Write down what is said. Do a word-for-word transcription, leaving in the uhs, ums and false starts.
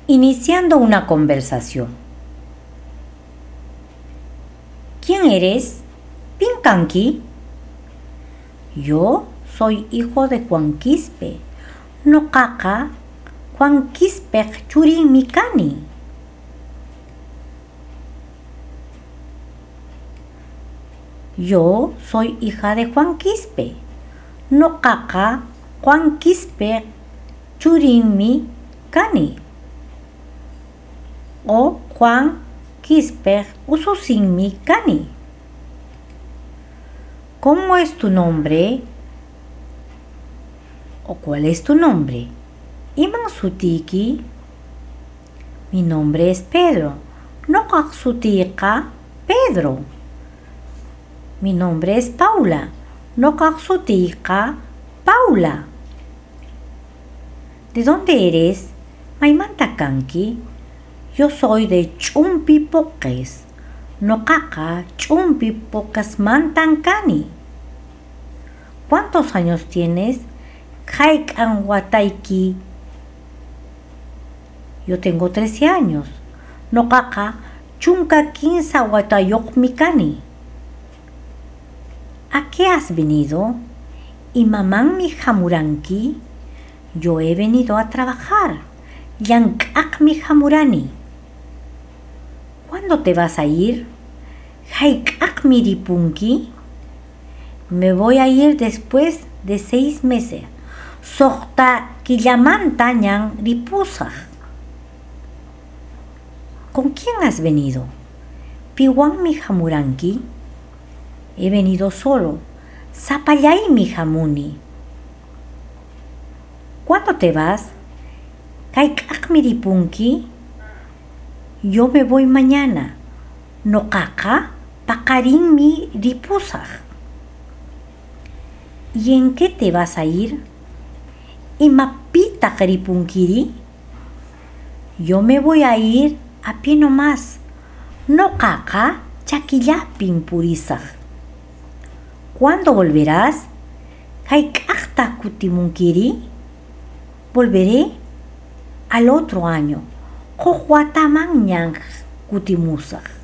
Iniciando una conversación. ¿Quién eres? ¿Pinkanki? Yo soy hijo de Juan Quispe. Noqaqa Juan Quispek churinmi kani. Yo soy hija de Juan Quispe. Noqaqa Juan Quispek churinmi kani. O Juan Quispe ususinmi kani. ¿Cómo es tu nombre? ¿O cuál es tu nombre? Iman sutiki? Mi nombre es Pedro. Noqaq sutika Pedro. Mi nombre es Paula. Noqaq sutika Paula. ¿De dónde eres? Maymanta kanki? Yo soy de Chumpi Poques. Noqaqa Chumpi Poques mantan kani. ¿Cuántos años tienes? Hayk'an watayki. Yo tengo trece años. Noqaqa chunka quince watayuqmi kani. ¿A qué has venido? ¿Imamanmi hamuranki? Yo he venido a trabajar. Llank'aqmi hamurani. ¿Cuándo te vas a ir? Hayk'aqmi ripunki. Me voy a ir después de seis meses. Soqta killamanta ñan ripusaq. ¿Con quién has venido? Piwanmi hamuranki. He venido solo. Sapallaymi hamuni. ¿Cuándo te vas? Hayk'aqmi ripunki. Yo me voy mañana. Noqaqa paqarinmi ripusaq. ¿Y en qué te vas a ir? ¿Imapitaq ripunkiri? Yo me voy a ir a pie nomás. Noqaqa chakillapin purisaq. ¿Cuándo volverás? Hayk'aqta kutimunkiri? Volveré al otro año. Huk wataman ñan kutimusaq.